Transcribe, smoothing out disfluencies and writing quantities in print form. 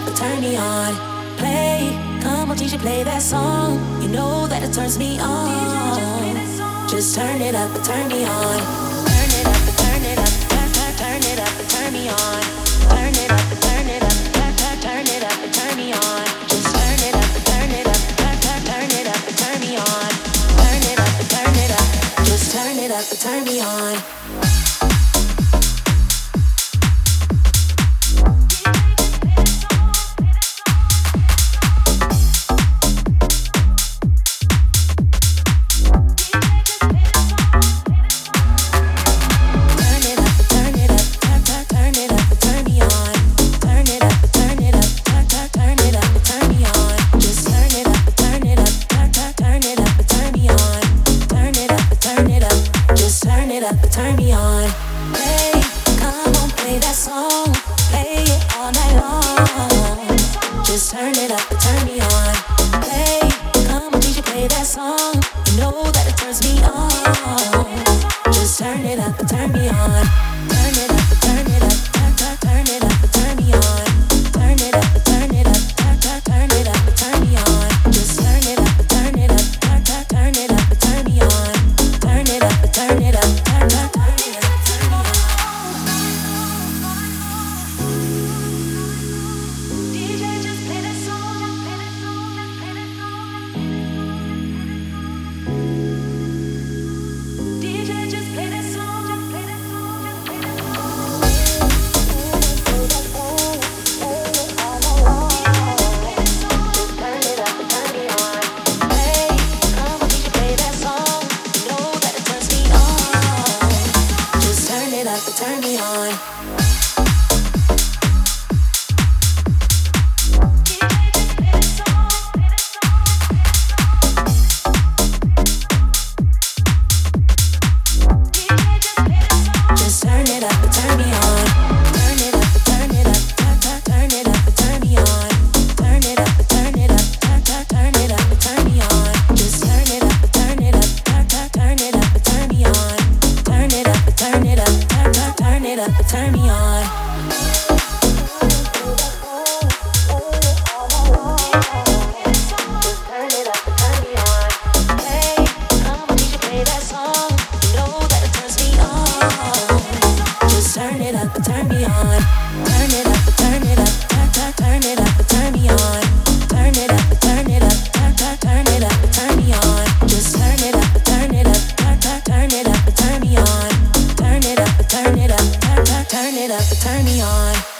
up and turn me on. Play, come on, DJ, play that song. You know that it turns me on. Just turn it up and turn me on. Turn it up and turn it up, turn it up and turn me on. Turn it up and turn it up, turn it up and turn me on. Just turn it up and turn it up, turn it up and turn me on. Turn it up and turn it up, just turn it up and turn me on. Turn me on. Play, come on, play that song. Play it all night long. Just turn it up and turn me on. Play, come on, DJ, play that song. You know that it turns me on. Just turn it up and turn me on. Turn it up and turn it up, turn it up and turn me on. Turn it up and turn it up, turn it up and turn me on. Just turn it up and turn it up, turn it up and turn me on. Turn it up and turn it up. Turn me on. Just turn it up and turn me on. Turn it up and turn it up, turn it up and turn me on. Turn it up and turn it up, turn it up and turn me on. Just turn it up and turn it up, turn it up and turn me on. Turn it up and turn it up, turn it up and turn me on. Turn it up and turn me on. Turn it up and turn it up, turn it up and turn me on. Turn it up and turn it up, turn it up and turn me on. Just turn it up and turn it up, turn it up and turn me on. Turn it up and turn it up, turn it up and turn me on.